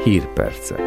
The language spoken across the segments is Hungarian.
Hírpercek.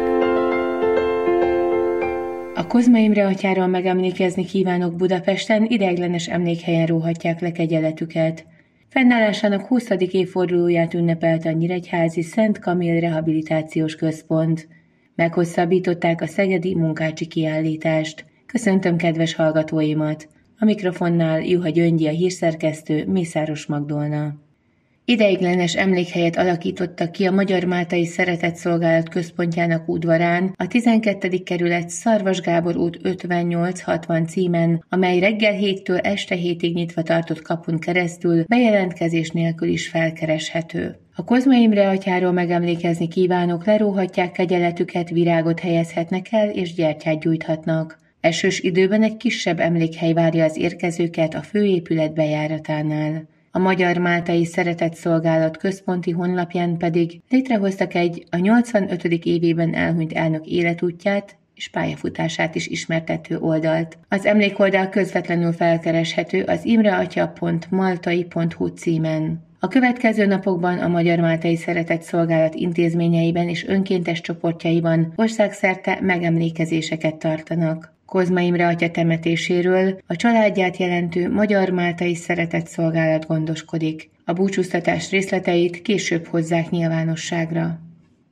A Kozma Imre atyáról megemlékezni kívánok Budapesten, ideiglenes emlékhelyen róhatják le kegyeletüket. Fennállásának 20. évfordulóját ünnepelte a nyíregyházi Szent Kamil Rehabilitációs Központ. Meghosszabbították a szegedi munkácsi kiállítást. Köszöntöm kedves hallgatóimat! A mikrofonnál Juha Gyöngyi, a hírszerkesztő, Mészáros Magdolna. Ideiglenes emlékhelyet alakítottak ki a Magyar Máltai Szeretetszolgálat központjának udvarán, a 12. kerület Szarvas Gábor út 58-60 címen, amely reggel 7-től este 7-ig nyitva tartott kapun keresztül bejelentkezés nélkül is felkereshető. A Kozma Imre atyáról megemlékezni kívánok, leróhatják kegyeletüket, virágot helyezhetnek el és gyertyát gyújthatnak. Esős időben egy kisebb emlékhely várja az érkezőket a főépület bejáratánál. A Magyar Máltai Szeretetszolgálat központi honlapján pedig létrehoztak egy a 85. évében elhunyt elnök életútját és pályafutását is ismertető oldalt. Az emlékoldal közvetlenül felkereshető az imreatya.maltai.hu címen. A következő napokban a Magyar Máltai Szeretetszolgálat intézményeiben és önkéntes csoportjaiban országszerte megemlékezéseket tartanak. Kozma Imre atya temetéséről a családját jelentő Magyar Máltai Szeretetszolgálat gondoskodik. A búcsúztatás részleteit később hozzák nyilvánosságra.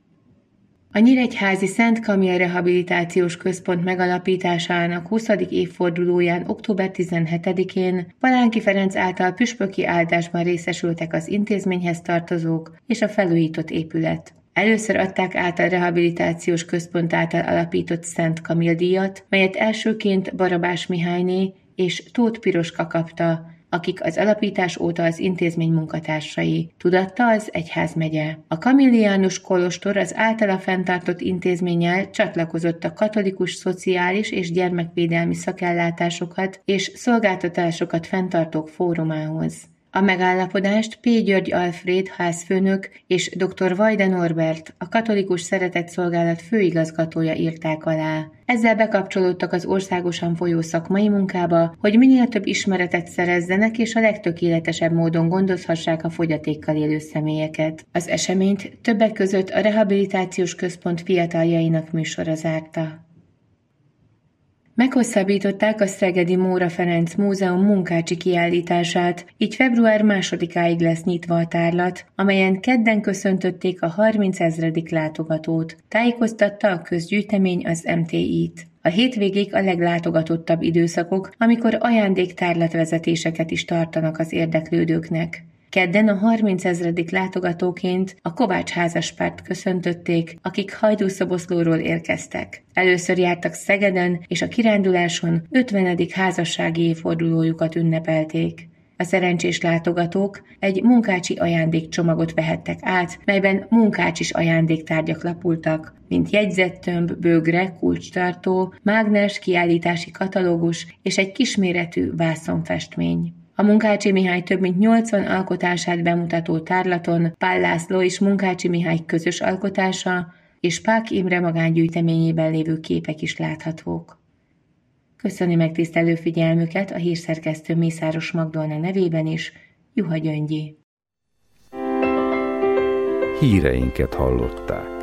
A nyíregyházi Szent Kamil Rehabilitációs Központ megalapításának 20. évfordulóján október 17-én Palánki Ferenc által püspöki áldásban részesültek az intézményhez tartozók és a felújított épület. Először adták át a Rehabilitációs Központ által alapított Szent Kamil díjat, melyet elsőként Barabás Mihályné és Tóth Piroska kapta, akik az alapítás óta az intézmény munkatársai, tudatta az egyházmegye. A kamilliánus kolostor az általa fenntartott intézménnyel csatlakozott a katolikus szociális és gyermekvédelmi szakellátásokat és szolgáltatásokat fenntartók fórumához. A megállapodást P. György Alfréd házfőnök és dr. Vajda Norbert, a Katolikus Szeretetszolgálat főigazgatója írták alá. Ezzel bekapcsolódtak az országosan folyó szakmai munkába, hogy minél több ismeretet szerezzenek és a legtökéletesebb módon gondozhassák a fogyatékkal élő személyeket. Az eseményt többek között a Rehabilitációs Központ fiataljainak műsora zárta. Meghosszabbították a szegedi Móra Ferenc Múzeum munkácsi kiállítását, így február 2-áig lesz nyitva a tárlat, amelyen kedden köszöntötték a 30 000. látogatót, tájékoztatta a közgyűjtemény az MTI-t. A hétvégék a leglátogatottabb időszakok, amikor ajándéktárlatvezetéseket is tartanak az érdeklődőknek. Kedden a 30 000. látogatóként a Kovács házaspárt köszöntötték, akik Hajdúszoboszlóról érkeztek. Először jártak Szegeden, és a kiránduláson 50. házassági évfordulójukat ünnepelték. A szerencsés látogatók egy munkácsi ajándékcsomagot vehettek át, melyben munkácsis ajándéktárgyak lapultak, mint jegyzettömb, bögre, kulcstartó, mágnes, kiállítási katalógus és egy kisméretű vászonfestmény. A Munkácsy Mihály több mint 80 alkotását bemutató tárlaton Pál László és Munkácsy Mihály közös alkotása és Pák Imre magángyűjteményében lévő képek is láthatók. Köszöni megtisztelő figyelmüket a hírszerkesztő Mészáros Magdolna nevében is, Juha Gyöngyi. Híreinket hallották.